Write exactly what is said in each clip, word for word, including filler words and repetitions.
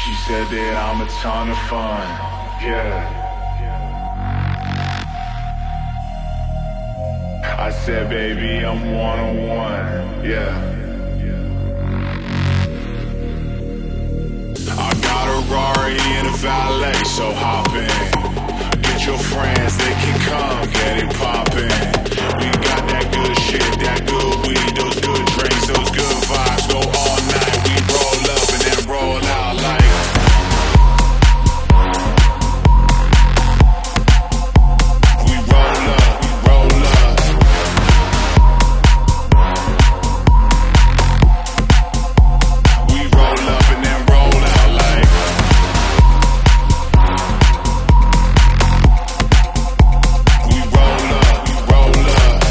She said that I'm a ton of fun, yeah. I said, baby, I'm one-on-one, yeah. I got a Rari and a valet, so hop in. Get your friends, they can come, get it poppin'. We got that good shit, that good weed, those good drinks, those good vibes. Go all night, we roll up and then roll out like we roll up, we roll up. We roll up and then roll out like we roll up, we roll up.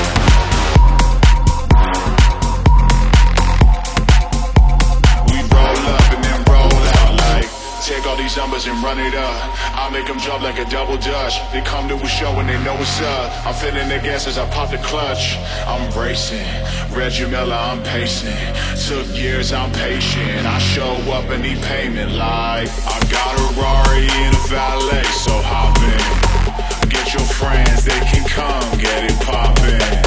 We roll up and then roll out like take all these numbers and run it up. I make them jump like a double dutch. They come to a show and they know what's up. I'm feeling the gas as I pop the clutch. I'm racing, Reggie Miller, I'm pacing. Took years, I'm patient. I show up and need payment like I got a Rari and a valet, so hop in. Get your friends, they can come, get it poppin'.